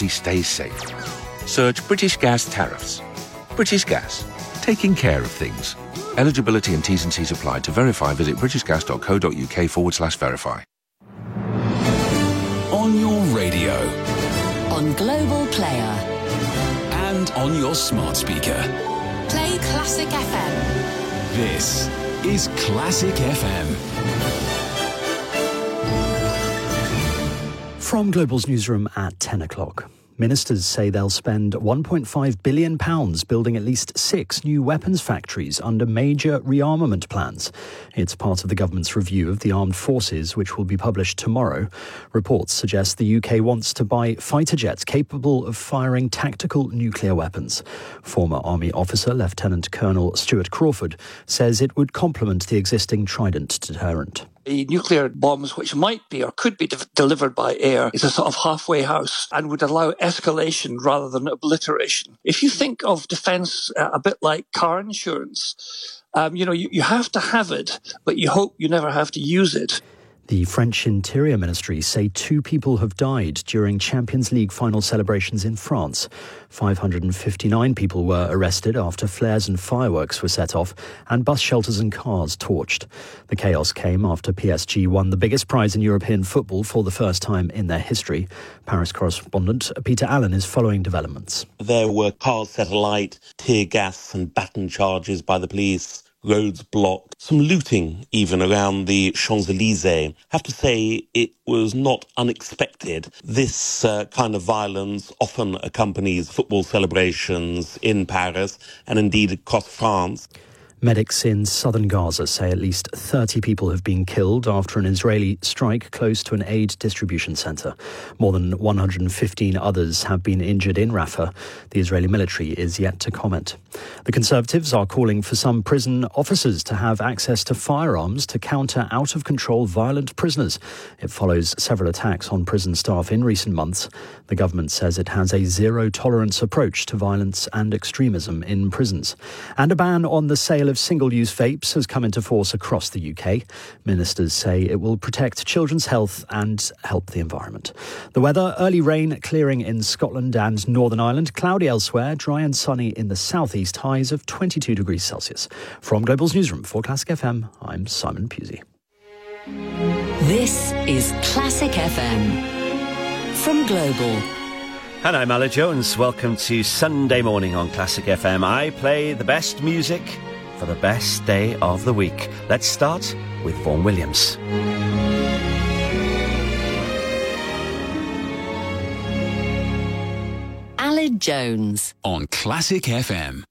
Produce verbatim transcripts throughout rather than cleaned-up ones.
society stays safe. Search British Gas tariffs. British Gas, taking care of things. Eligibility and T's and C's apply. To verify, visit britishgas.co.uk forward slash verify. On your radio. On Global Player. And on your smart speaker. Play Classic F M. This is Classic F M. From Global's newsroom at ten o'clock. Ministers say they'll spend one point five billion pounds building at least six new weapons factories under major rearmament plans. It's part of the government's review of the armed forces, which will be published tomorrow. Reports suggest the U K wants to buy fighter jets capable of firing tactical nuclear weapons. Former Army officer Lieutenant Colonel Stuart Crawford says it would complement the existing Trident deterrent. The nuclear bombs, which might be or could be de- delivered by air, is a sort of halfway house and would allow escalation rather than obliteration. If you think of defence uh, a bit like car insurance, um, you know, you, you have to have it, but you hope you never have to use it. The French Interior Ministry say two people have died during Champions League final celebrations in France. five hundred fifty-nine people were arrested after flares and fireworks were set off and bus shelters and cars torched. The chaos came after P S G won the biggest prize in European football for the first time in their history. Paris correspondent Peter Allen is following developments. There were cars set alight, tear gas and baton charges by the police. Roads blocked, some looting even around the Champs-Élysées. Have to say it was not unexpected. This uh, kind of violence often accompanies football celebrations in Paris and indeed across France. Medics in southern Gaza say at least thirty people have been killed after an Israeli strike close to an aid distribution centre. More than one hundred fifteen others have been injured in Rafah. The Israeli military is yet to comment. The Conservatives are calling for some prison officers to have access to firearms to counter out-of-control violent prisoners. It follows several attacks on prison staff in recent months. The government says it has a zero-tolerance approach to violence and extremism in prisons. And a ban on the sale of single-use vapes has come into force across the U K. Ministers say it will protect children's health and help the environment. The weather: early rain clearing in Scotland and Northern Ireland, cloudy elsewhere, dry and sunny in the southeast, highs of twenty-two degrees Celsius. From Global's newsroom for Classic F M, I'm Simon Pusey. This is Classic F M from Global. And I'm Alan Jones. Welcome to Sunday morning on Classic F M. I play the best music for the best day of the week. Let's start with Vaughan Williams. Alan Jones on Classic F M.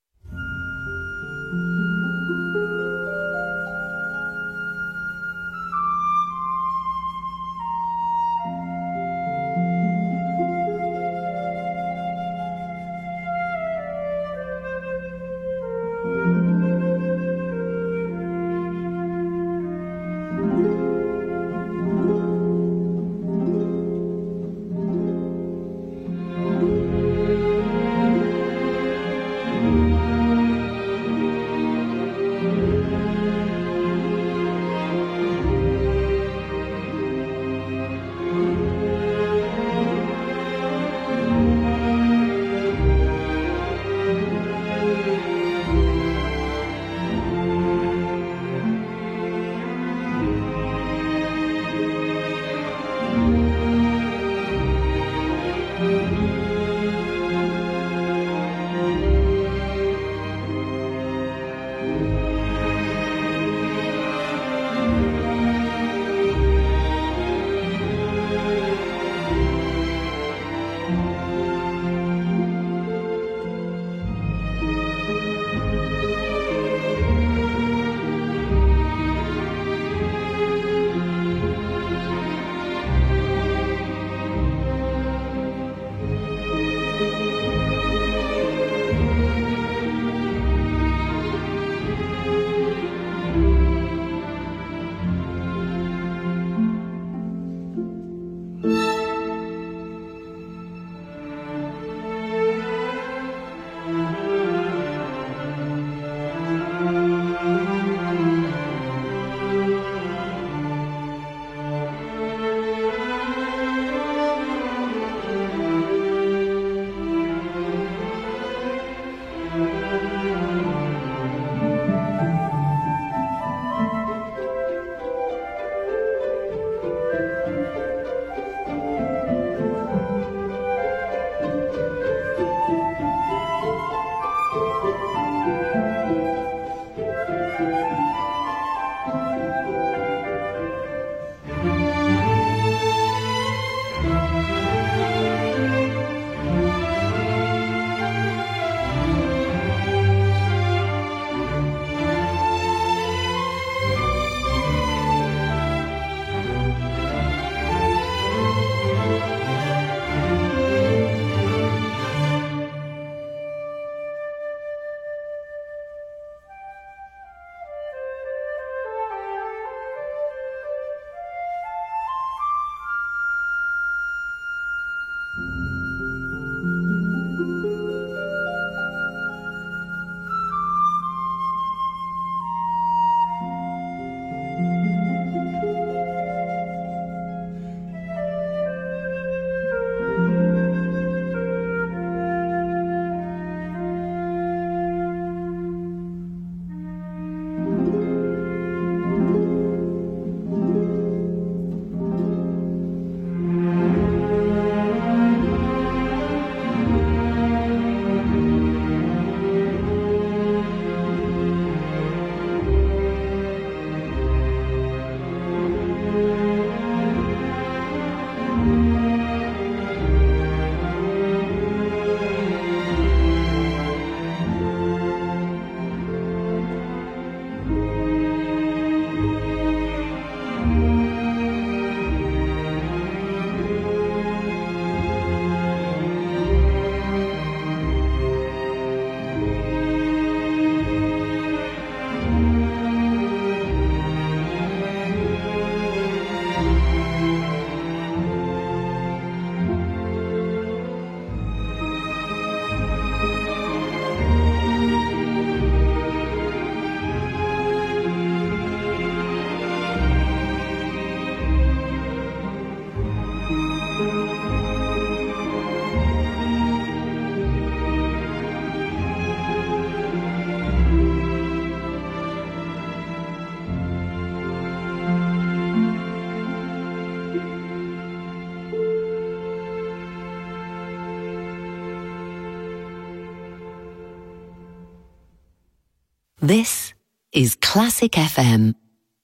This is Classic F M.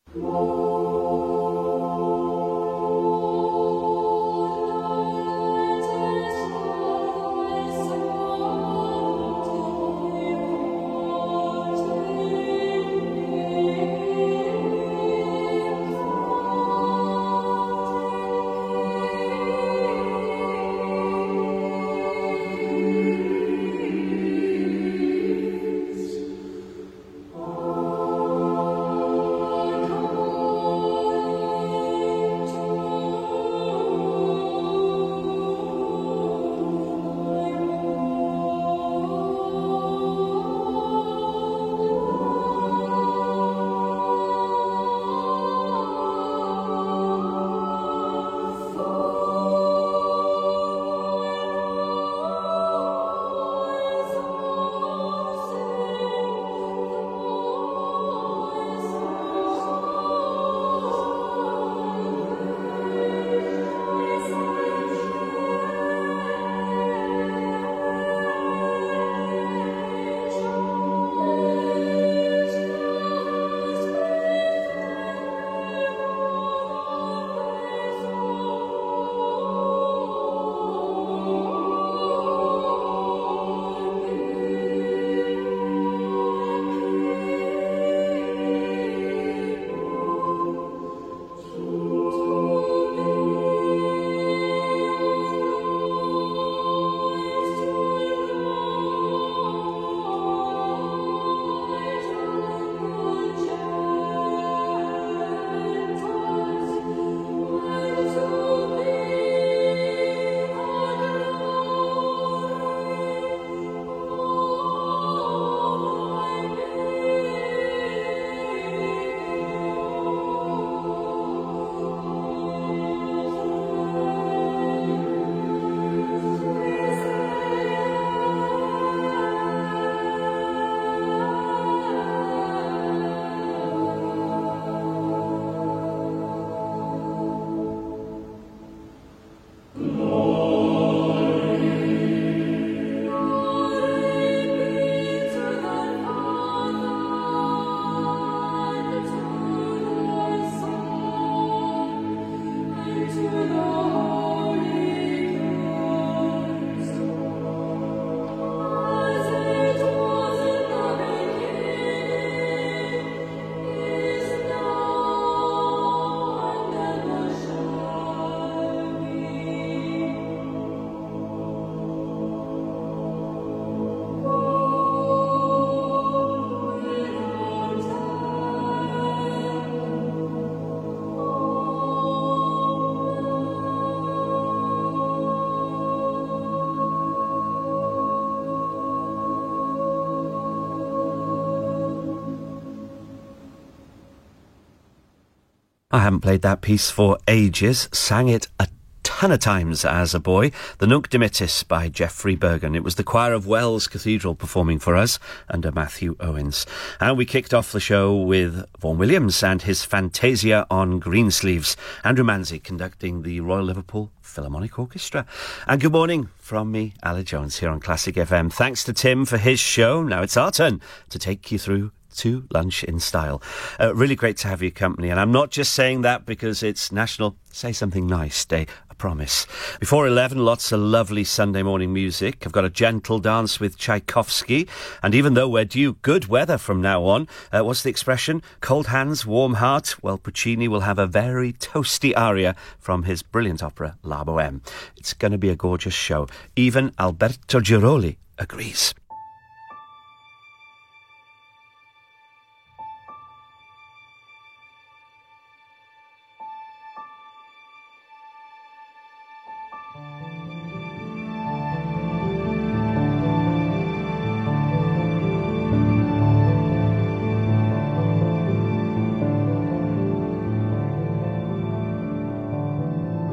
I haven't played that piece for ages. Sang it a ton of times as a boy. The Nunc Dimittis by Geoffrey Bergen. It was the choir of Wells Cathedral performing for us under Matthew Owens. And we kicked off the show with Vaughan Williams and his Fantasia on Greensleeves. Andrew Manzi conducting the Royal Liverpool Philharmonic Orchestra. And good morning from me, Aled Jones, here on Classic F M. Thanks to Tim for his show. Now it's our turn to take you through to lunch in style. Uh, really great to have your company, and I'm not just saying that because it's National Say Something Nice Day, I promise. Before eleven, lots of lovely Sunday morning music. I've got a gentle dance with Tchaikovsky, and even though we're due good weather from now on, uh, what's the expression? Cold hands, warm heart. Well, Puccini will have a very toasty aria from his brilliant opera La Bohème. It's going to be a gorgeous show. Even Alberto Giroli agrees.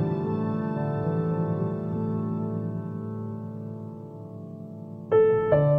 Thank you.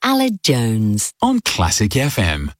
Aled Jones on Classic F M.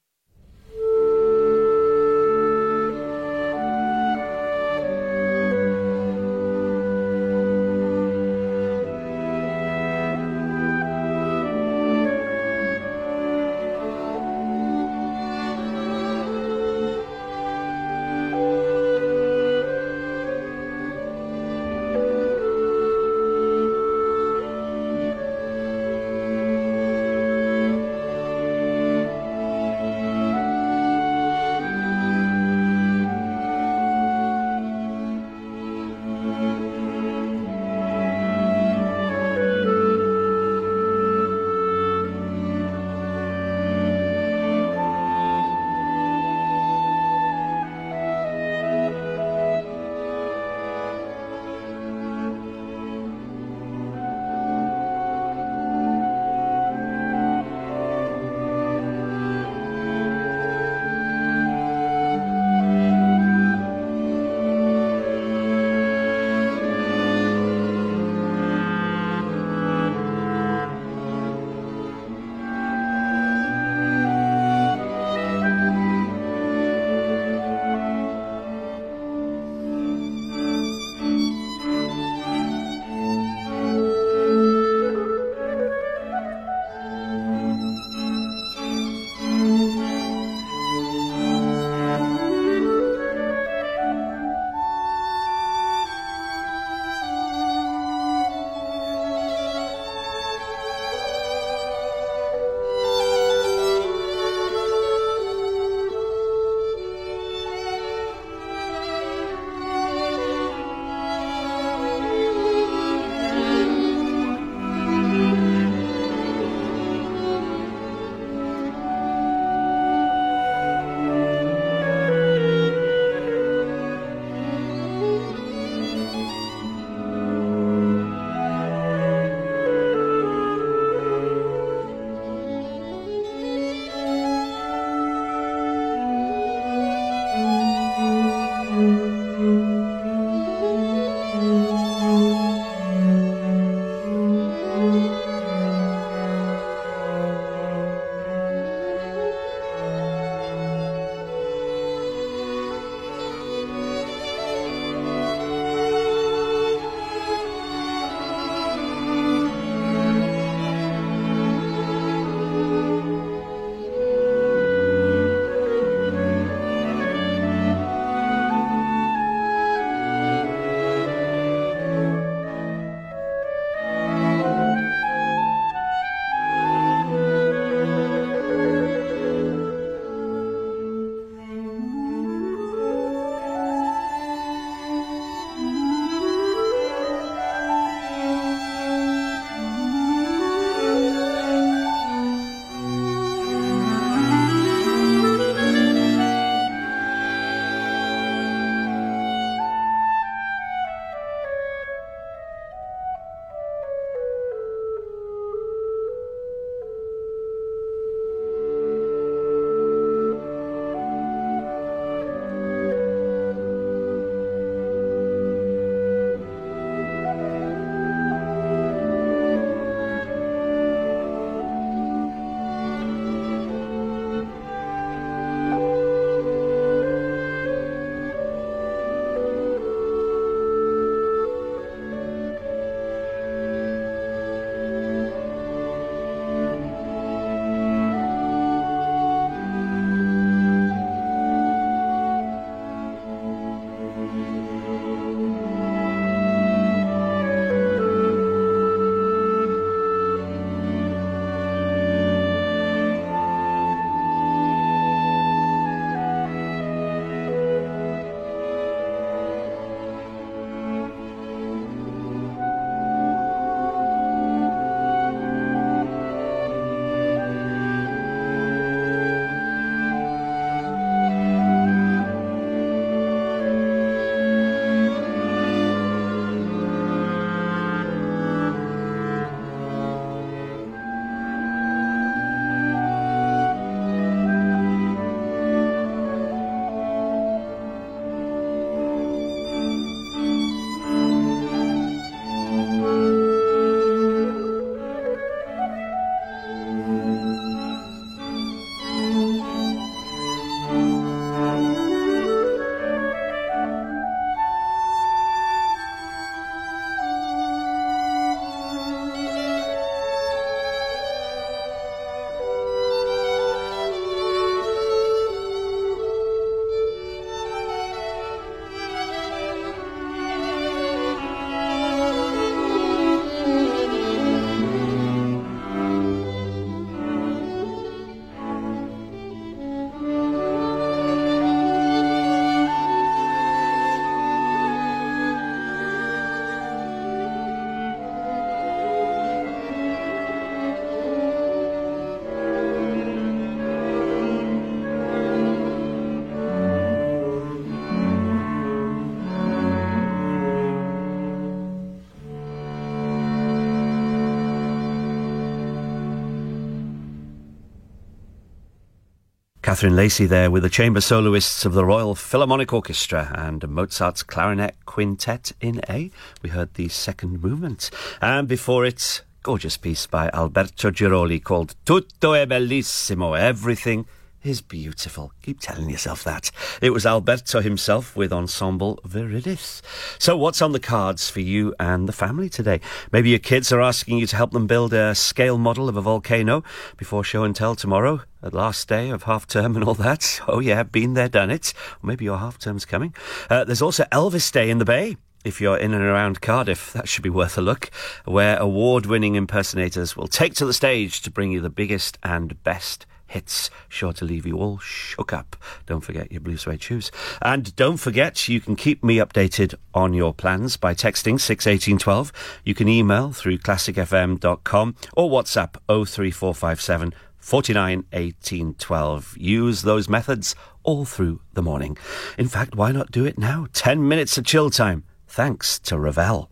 Catherine Lacey there with the chamber soloists of the Royal Philharmonic Orchestra and Mozart's Clarinet Quintet in A. We heard the second movement. And before it, gorgeous piece by Alberto Giroli called Tutto è bellissimo, everything is beautiful. Keep telling yourself that. It was Alberto himself with Ensemble Viridis. So what's on the cards for you and the family today? Maybe your kids are asking you to help them build a scale model of a volcano before show and tell tomorrow, the last day of half term and all that. Oh yeah, been there, done it. Or maybe your half term's coming. Uh, there's also Elvis Day in the Bay. If you're in and around Cardiff, that should be worth a look, where award-winning impersonators will take to the stage to bring you the biggest and best hits, sure to leave you all shook up. Don't forget your blue suede shoes. And don't forget, you can keep me updated on your plans by texting six eighteen twelve. You can email through classic f m dot com or WhatsApp oh three four five seven, four nine, one eight one two. Use those methods all through the morning. In fact, why not do it now? Ten minutes of chill time, thanks to Ravel.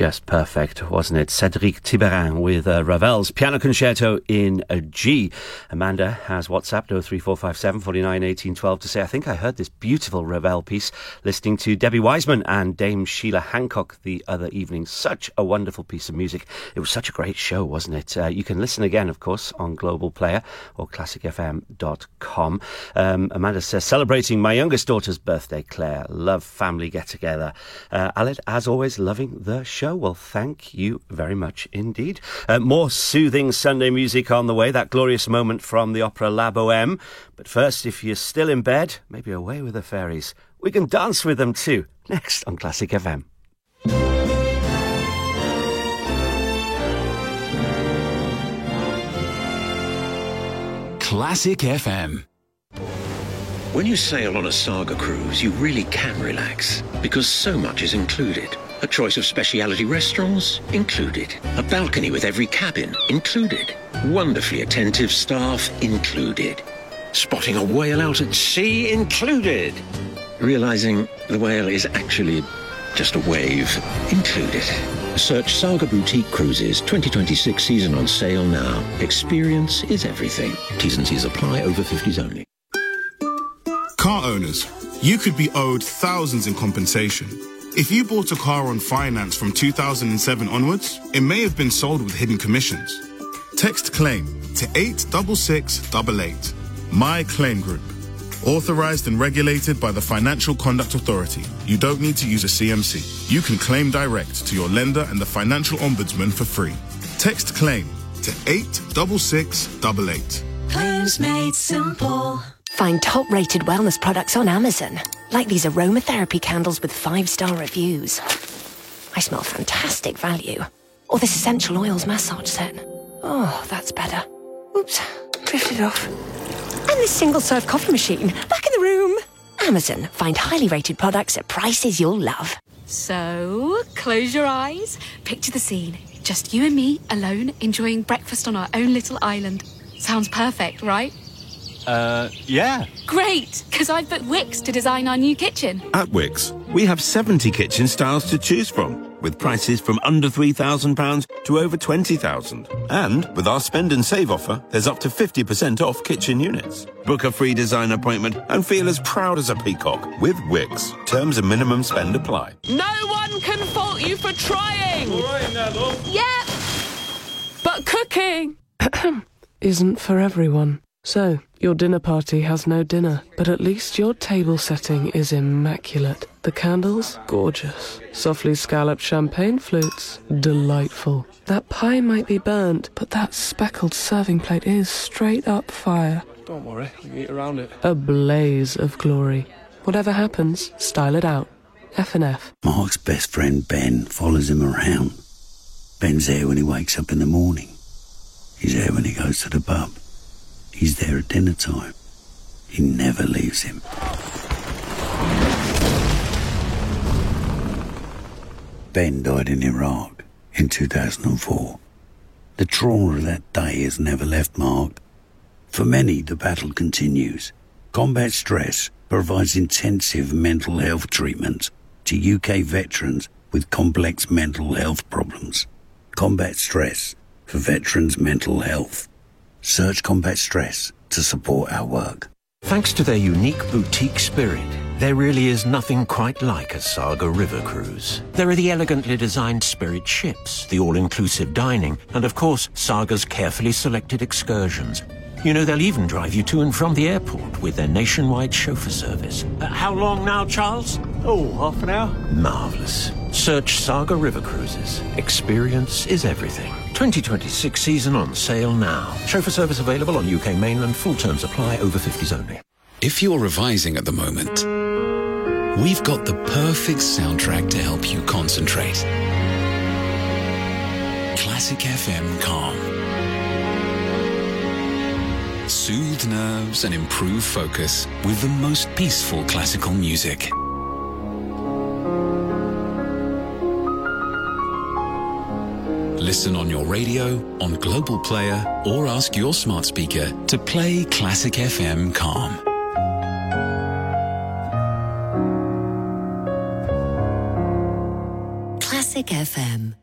Just perfect, wasn't it? Cédric Tiberin with uh, Ravel's Piano Concerto in a G. Amanda has WhatsApp oh three four five seven, four nine, one eight one two to say, I think I heard this beautiful Ravel piece listening to Debbie Wiseman and Dame Sheila Hancock the other evening. Such a wonderful piece of music. It was such a great show, wasn't it? Uh, you can listen again, of course, on Global Player or classic f m dot com. Um, Amanda says, celebrating my youngest daughter's birthday, Claire. Love family get-together. Uh, Alet, as always, loving the show. Well, thank you very much indeed. Uh, more soothing Sunday music on the way, that glorious moment from the opera La Bohème. But first, if you're still in bed, maybe away with the fairies. We can dance with them too, next on Classic F M. Classic F M. When you sail on a Saga cruise, you really can relax, because so much is included. A choice of specialty restaurants? Included. A balcony with every cabin? Included. Wonderfully attentive staff? Included. Spotting a whale out at sea? Included. Realizing the whale is actually just a wave? Included. Search Saga Boutique Cruises. twenty twenty-six season on sale now. Experience is everything. T's and C's apply. Over fifties only. Car owners, you could be owed thousands in compensation. If you bought a car on finance from two thousand seven onwards, it may have been sold with hidden commissions. Text CLAIM to eight six six eight eight. My Claim Group. Authorized and regulated by the Financial Conduct Authority. You don't need to use a C M C. You can claim direct to your lender and the Financial Ombudsman for free. Text CLAIM to eight six six eight eight. Claims made simple. Find top-rated wellness products on Amazon, like these aromatherapy candles with five-star reviews. I smell fantastic value. Or this essential oils massage set. Oh, that's better. Oops, drifted off. And this single-serve coffee machine, back in the room. Amazon, find highly rated products at prices you'll love. So, close your eyes, picture the scene. Just you and me, alone, enjoying breakfast on our own little island. Sounds perfect, right? Uh, yeah. Great, because I've booked Wix to design our new kitchen. At Wix, we have seventy kitchen styles to choose from, with prices from under three thousand pounds to over twenty thousand pounds. And with our spend and save offer, there's up to fifty percent off kitchen units. Book a free design appointment and feel as proud as a peacock with Wix. Terms and minimum spend apply. No one can fault you for trying. All right now, love. Yep. But cooking isn't for everyone. So, your dinner party has no dinner, but at least your table setting is immaculate. The candles, gorgeous. Softly scalloped champagne flutes, delightful. That pie might be burnt, but that speckled serving plate is straight up fire. Don't worry, we can eat around it. A blaze of glory. Whatever happens, style it out. F and F. Mark's best friend Ben follows him around. Ben's there when he wakes up in the morning. He's there when he goes to the pub. He's there at dinner time. He never leaves him. Ben died in Iraq in two thousand four. The trauma of that day has never left Mark. For many, the battle continues. Combat Stress provides intensive mental health treatment to U K veterans with complex mental health problems. Combat Stress for veterans' mental health. Search Combat Stress to support our work. Thanks to their unique boutique spirit, there really is nothing quite like a Saga River Cruise. There are the elegantly designed Spirit ships, the all-inclusive dining, and of course, Saga's carefully selected excursions. You know, they'll even drive you to and from the airport with their nationwide chauffeur service. Uh, how long now, Charles? Oh, half an hour. Marvellous. Search Saga River Cruises. Experience is everything. twenty twenty-six season on sale now. Chauffeur service available on U K mainland. Full terms apply. Over fifties only. If you're revising at the moment, we've got the perfect soundtrack to help you concentrate. Classic F M Calm. Soothe nerves and improve focus with the most peaceful classical music. Listen on your radio, on Global Player, or ask your smart speaker to play Classic F M Calm. Classic Classic F M.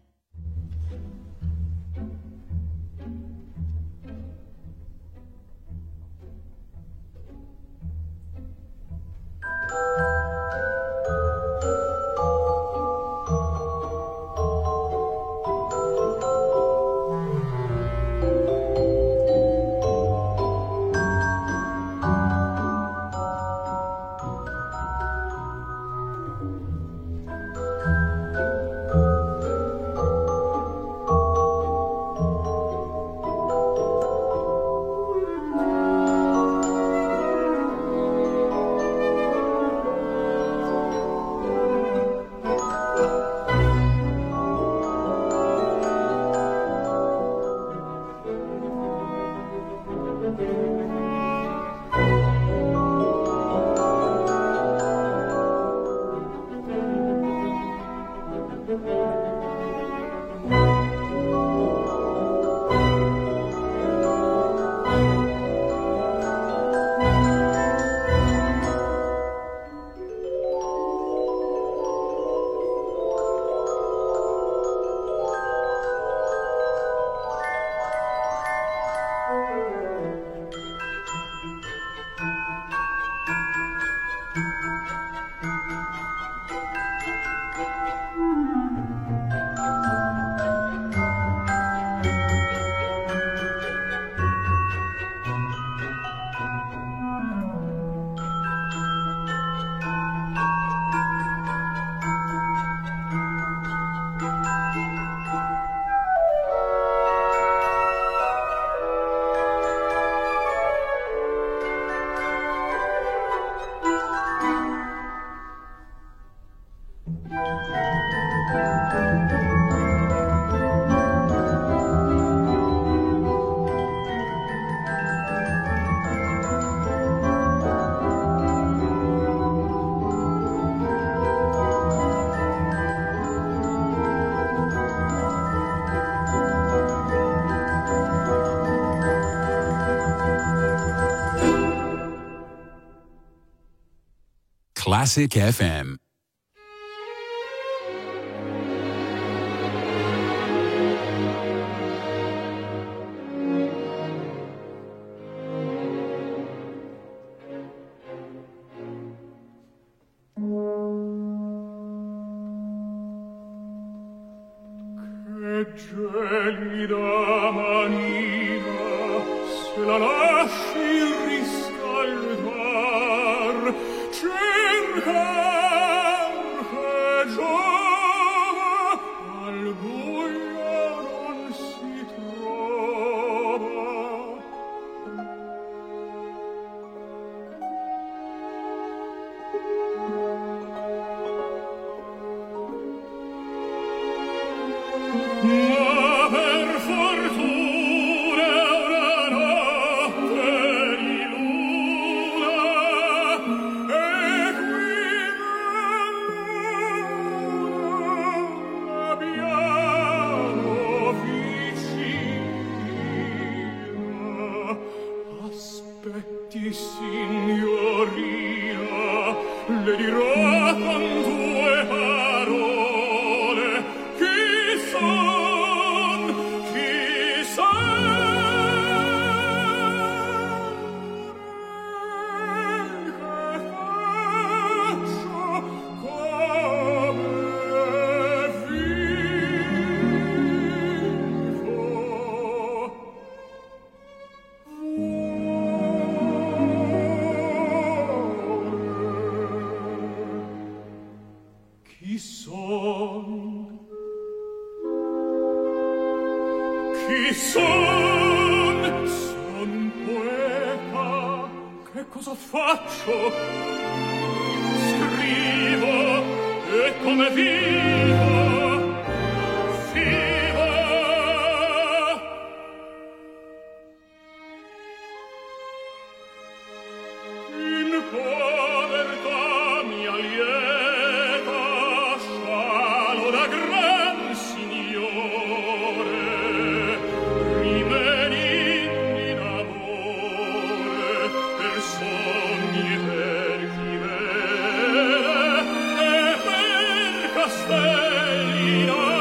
Classic F M. Gelida manina, se la lasci riscaldar, cercar che giova, al buio non si trova. Ma per fortuna una notte di luna e qui nella abbiamo vicina. Aspetti, signorina, le dirò con due parole chi son, chi sarei, che faccio, come chi son, chi son, son poeta, che cosa faccio? Scrivo, e come vivo, vivo. In povertà mia lieta, scialo da gran signore, rimeninni d'amore, per sogni e per chimere, e per castelli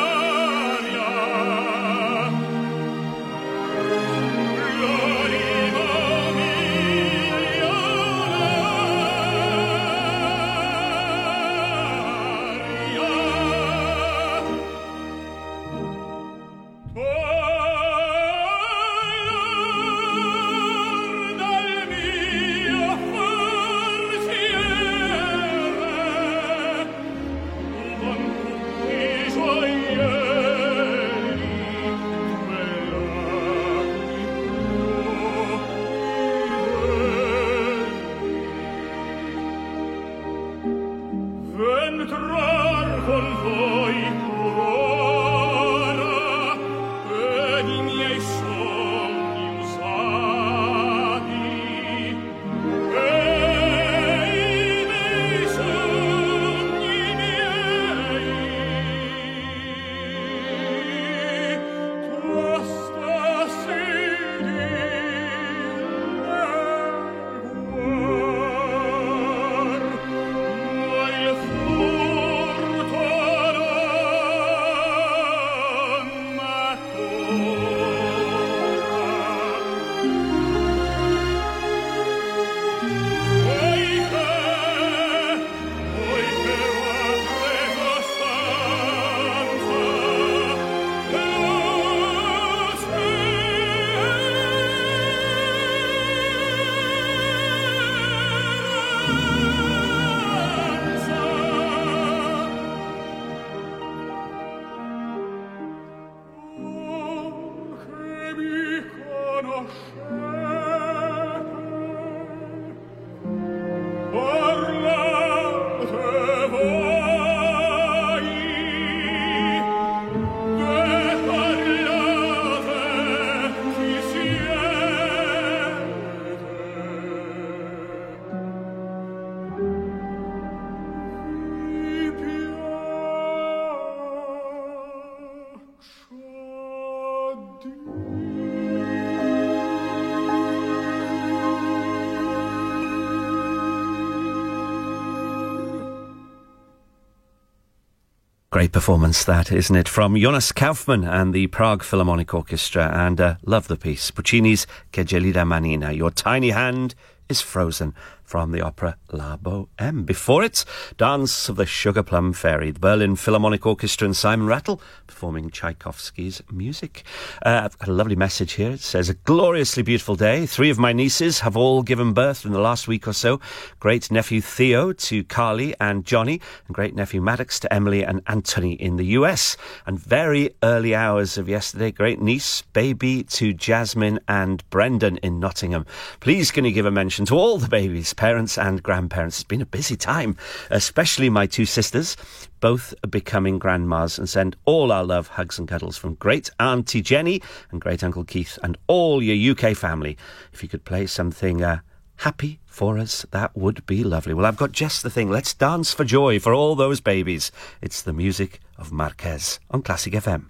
Great performance that, isn't it? From Jonas Kaufmann and the Prague Philharmonic Orchestra, and uh, love the piece. Puccini's Che gelida manina, Your Tiny Hand is Frozen, from the opera La Bohème. Before it, Dance of the Sugar Plum Fairy, the Berlin Philharmonic Orchestra and Simon Rattle performing Tchaikovsky's music. Uh, I've got a lovely message here. It says, a gloriously beautiful day. Three of my nieces have all given birth in the last week or so. Great nephew Theo to Carly and Johnny, and great nephew Maddox to Emily and Anthony in the U S. And very early hours of yesterday, great niece, baby to Jasmine and Brendan in Nottingham. Please can you give a mention to all the babies, parents and grandparents. It's been a busy time, especially my two sisters, both becoming grandmas, and send all our love, hugs and cuddles from great Auntie Jenny and great Uncle Keith and all your U K family. If you could play something uh, happy for us, that would be lovely. Well, I've got just the thing. Let's dance for joy for all those babies. It's the music of Marquez on Classic F M.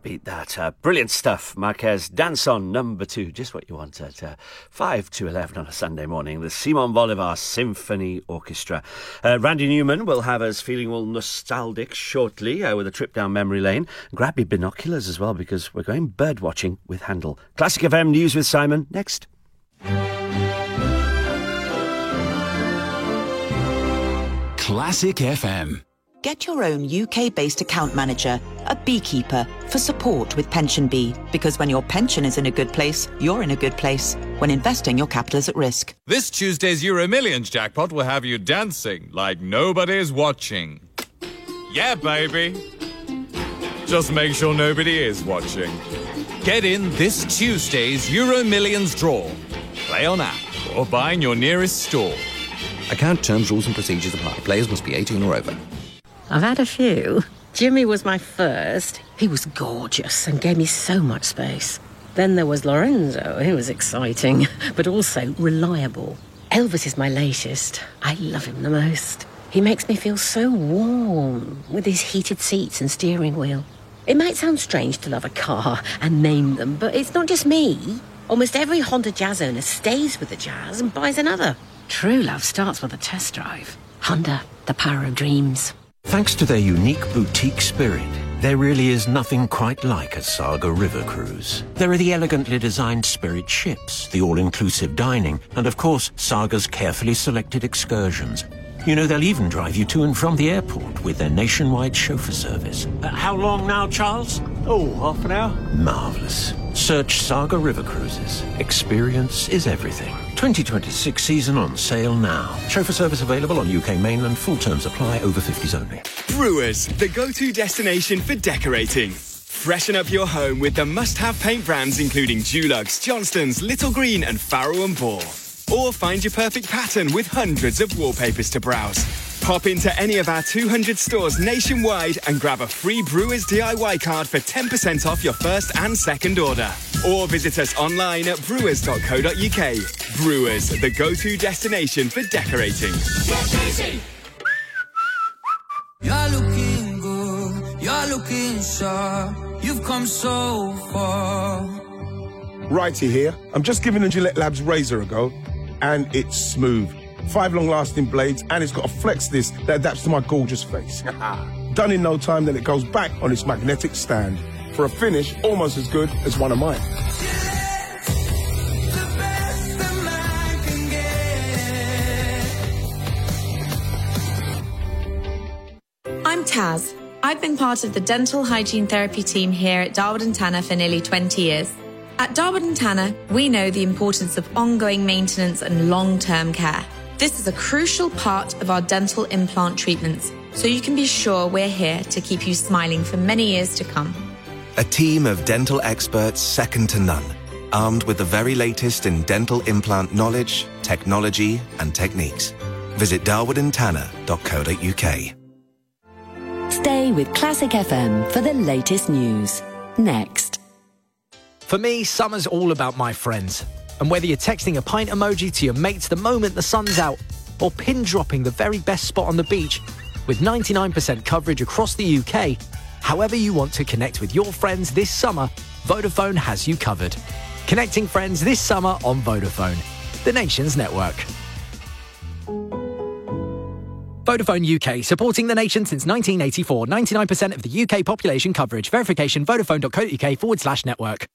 Beat that. Uh, brilliant stuff. Marquez, Dance On, number two. Just what you want at uh, five to eleven on a Sunday morning. The Simon Bolivar Symphony Orchestra. Uh, Randy Newman will have us feeling all nostalgic shortly uh, with a trip down memory lane. Grab your binoculars as well, because we're going bird watching with Handel. Classic F M News with Simon, next. Classic F M. Get your own U K-based account manager, a beekeeper, for support with PensionBee. Because when your pension is in a good place, you're in a good place. When investing, your capital is at risk. This Tuesday's Euro Millions jackpot will have you dancing like nobody's watching. Yeah, baby. Just make sure nobody is watching. Get in this Tuesday's Euro Millions draw. Play on app or buy in your nearest store. Account terms, rules and procedures apply. Players must be eighteen or over. I've had a few. Jimmy was my first. He was gorgeous and gave me so much space. Then there was Lorenzo. He was exciting, but also reliable. Elvis is my latest. I love him the most. He makes me feel so warm with his heated seats and steering wheel. It might sound strange to love a car and name them, but it's not just me. Almost every Honda Jazz owner stays with the Jazz and buys another. True love starts with a test drive. Honda, the power of dreams. Thanks to their unique boutique spirit, there really is nothing quite like a Saga River Cruise. There are the elegantly designed Spirit ships, the all-inclusive dining, and of course, Saga's carefully selected excursions. You know, they'll even drive you to and from the airport with their nationwide chauffeur service. Uh, how long now, Charles? Oh, half an hour. Marvellous. Search Saga River Cruises. Experience is everything. twenty twenty-six season on sale now. Chauffeur service available on U K mainland. Full terms apply. Over fifties only. Brewers, the go-to destination for decorating. Freshen up your home with the must-have paint brands including Dulux, Johnston's, Little Green and Farrow and Ball. Or find your perfect pattern with hundreds of wallpapers to browse. Pop into any of our two hundred stores nationwide and grab a free Brewers D I Y card for ten percent off your first and second order. Or visit us online at brewers dot co dot uk. Brewers, the go-to destination for decorating. You're looking good, you're looking sharp, you've come so far. Righty here. I'm just giving the Gillette Labs razor a go, and it's smooth. Five long-lasting blades, and it's got a flex disc that adapts to my gorgeous face. Done in no time, then it goes back on its magnetic stand for a finish almost as good as one of mine. I'm Taz. I've been part of the dental hygiene therapy team here at Darwood and Tanner for nearly twenty years. At Darwood and Tanner, we know the importance of ongoing maintenance and long-term care. This is a crucial part of our dental implant treatments, so you can be sure we're here to keep you smiling for many years to come. A team of dental experts second to none, armed with the very latest in dental implant knowledge, technology and techniques. Visit darwood and tanner dot co dot uk. Stay with Classic F M for the latest news. Next. For me, summer's all about my friends. And whether you're texting a pint emoji to your mates the moment the sun's out, or pin dropping the very best spot on the beach, with ninety-nine percent coverage across the U K, however you want to connect with your friends this summer, Vodafone has you covered. Connecting friends this summer on Vodafone, the nation's network. Vodafone U K, supporting the nation since nineteen eighty-four. ninety-nine percent of the U K population coverage. Verification, vodafone.co.uk forward slash network.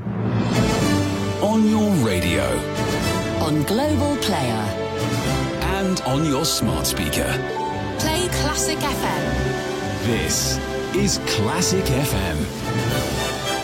On your radio. On Global Player. And on your smart speaker. Play Classic F M. This is Classic F M.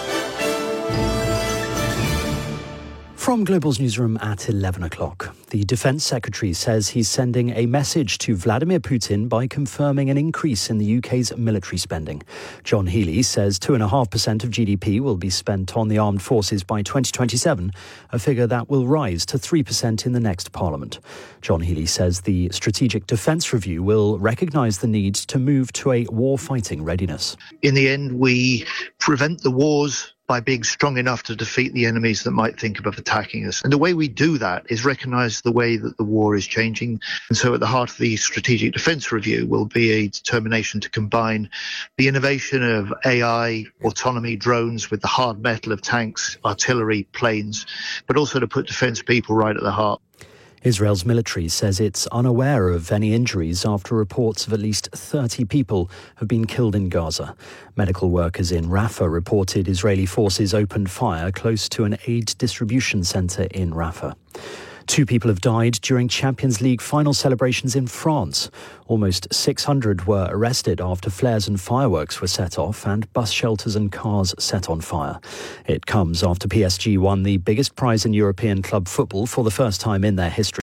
From Global's newsroom at eleven o'clock, the Defence Secretary says he's sending a message to Vladimir Putin by confirming an increase in the U K's military spending. John Healey says two point five percent of G D P will be spent on the armed forces by twenty twenty-seven, a figure that will rise to three percent in the next Parliament. John Healey says the Strategic Defence Review will recognise the need to move to a war-fighting readiness. In the end, we prevent the wars by being strong enough to defeat the enemies that might think of attacking us. And the way we do that is recognise the way that the war is changing. And so at the heart of the Strategic Defence Review will be a determination to combine the innovation of A I, autonomy, drones with the hard metal of tanks, artillery, planes, but also to put defence people right at the heart. Israel's military says it's unaware of any injuries after reports of at least thirty people have been killed in Gaza. Medical workers in Rafah reported Israeli forces opened fire close to an aid distribution centre in Rafah. Two people have died during Champions League final celebrations in France. Almost six hundred were arrested after flares and fireworks were set off and bus shelters and cars set on fire. It comes after P S G won the biggest prize in European club football for the first time in their history.